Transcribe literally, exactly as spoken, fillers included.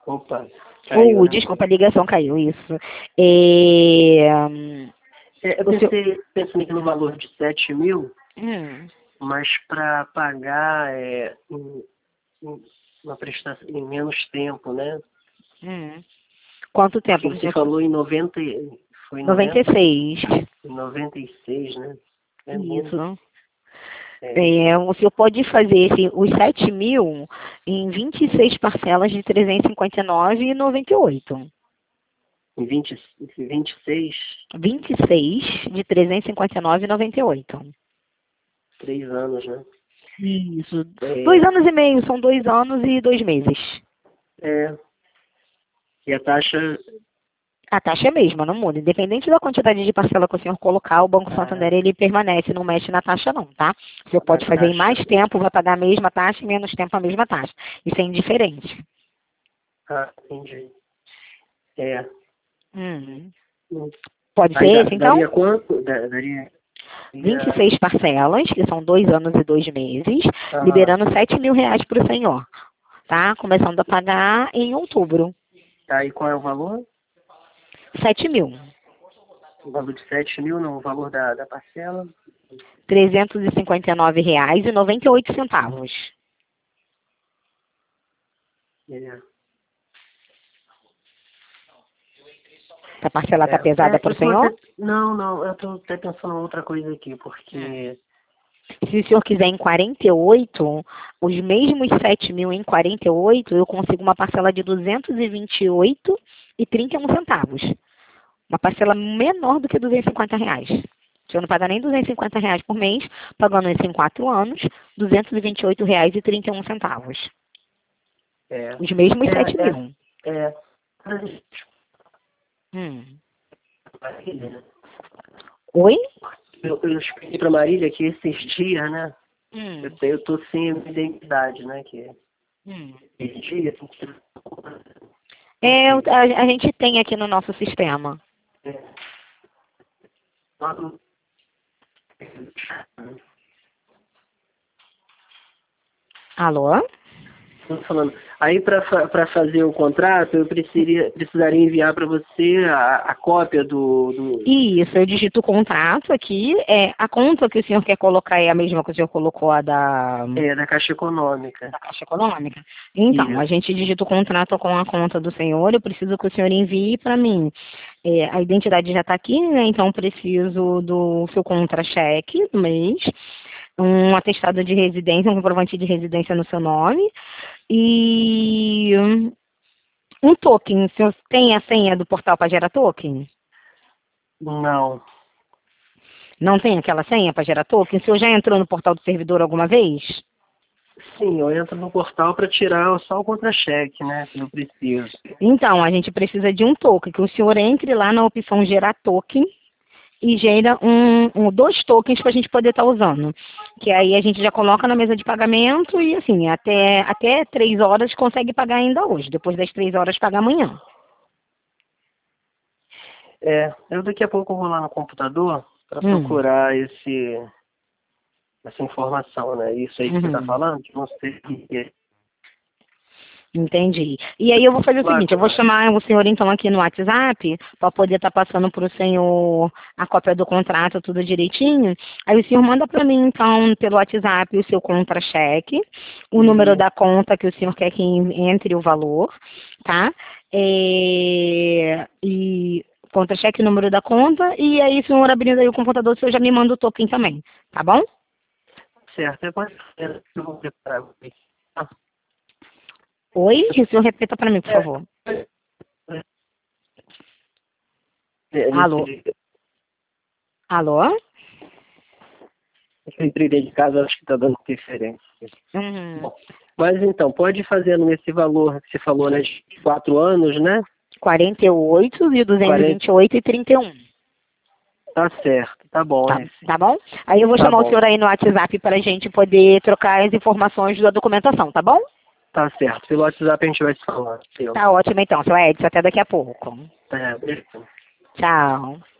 Opa, caiu, Uh, né? desculpa, a ligação caiu, isso. É, hum, É, eu o seu... pensei, pensando aqui no valor de sete mil, Hum, mas para pagar é, em, em uma prestação em menos tempo, né? hum. Quanto tempo Porque que o você senhor... falou em noventa, e- foi em noventa e noventa, seis. em noventa e seis, né? É muito. Isso. É, É, o senhor pode fazer esse, os sete mil em vinte e seis parcelas de trezentos e cinquenta e nove reais e noventa e oito centavos. em vinte, vinte e seis, vinte e seis de trezentos e cinquenta e nove reais e noventa e oito centavos. três anos, né? Isso. Dois É, anos e meio, são dois anos e dois meses. é, e a taxa, A taxa é a mesma, não muda. Independente da quantidade de parcela que o senhor colocar, o Banco a, Santander ele permanece, não mexe na taxa não, tá? O senhor a pode fazer em mais taxa, tempo, vai pagar a mesma taxa, em menos tempo a mesma taxa. Isso é indiferente. ah, entendi. É, Hum. hum. Pode Aí ser dá- esse, então? daria quanto? Da- Daria, vinte e daria, seis parcelas, que são dois anos e dois meses, ah, liberando sete mil reais para o senhor, tá? Começando a pagar em outubro. tá, aí qual é o valor? Sete mil. O valor de sete mil, não, o valor da, da parcela? Trezentos e e cinquenta e nove reais e noventa e oito centavos. É, A parcela tá é, pesada é, para eu o tô até, senhor? não, não, eu tô até pensando em outra coisa aqui, Hum. porque, Se o senhor quiser em quarenta e oito, os mesmos sete mil em quarenta e oito, eu consigo uma parcela de duzentos e vinte e oito reais e trinta e um centavos. Uma parcela menor do que duzentos e cinquenta reais. O senhor não paga nem duzentos e cinquenta reais por mês, pagando isso em quatro anos, duzentos e vinte e oito reais e trinta e um centavos. é, Os mesmos sete é, mil. é, é, Hum. Marília, né? Oi? Eu, eu expliquei pra Marília que esses dias, né, Hum. eu, tenho, eu tô sem a minha identidade, né, que Hum. esses dias, tem que É, a, a gente tem aqui no nosso sistema. é, Alô? tô falando. Aí para para fazer o contrato, eu precisaria, precisaria enviar para você a, a cópia do, do Isso, eu digito o contrato aqui. É, a conta que o senhor quer colocar é a mesma que o senhor colocou, a da, é, da Caixa Econômica. da Caixa Econômica? Então, a Isso. gente digita o contrato com a conta do senhor. Eu preciso que o senhor envie para mim. É, a identidade já está aqui, né? Então, eu preciso do seu contra-cheque do mês, um atestado de residência, um comprovante de residência no seu nome e um token. O senhor tem a senha do portal para gerar token? Não. Não tem aquela senha para gerar token? O senhor já entrou no portal do servidor alguma vez? Sim, eu entro no portal para tirar só o contra-cheque, né, que eu preciso. Então, a gente precisa de um token, que o senhor entre lá na opção gerar token e gera um, um- dois tokens para a gente poder estar usando. Que aí a gente já coloca na mesa de pagamento e assim, até, até três horas consegue pagar ainda hoje. Depois das três horas paga amanhã. É, eu daqui a pouco vou lá no computador para Hum. procurar esse essa informação, né? Isso aí que você está Uhum. falando, que não sei o que é. Entendi. E aí eu vou fazer o Lá, seguinte, eu vou chamar o senhor então aqui no WhatsApp para poder estar passando para o senhor a cópia do contrato, tudo direitinho. Aí o senhor manda para mim então pelo WhatsApp o seu contra-cheque, o número e da conta que o senhor quer que entre o valor, tá? É, e contra-cheque, o número da conta, e aí o senhor abrindo aí o computador, o senhor já me manda o token também, tá bom? certo, é pode ser, eu vou preparar. Ah, Oi? O senhor repita para mim, por é, favor. é, Alô? nesse, Alô? eu entrei dentro de casa, acho que está dando interferência. Uhum. Bom, mas então, pode fazer nesse valor que você falou, né, de quatro anos, né? quarenta e oito e duzentos e quarenta, vinte e oito e trinta e um. tá certo, tá bom, Tá, esse. tá bom? Aí eu vou Tá chamar o bom, senhor aí no WhatsApp para a gente poder trocar as informações da documentação, tá bom? tá certo. Pelo WhatsApp a gente vai se falando. Seu. Tá ótimo então, seu Edson. Até daqui a pouco. É, beleza. Tchau.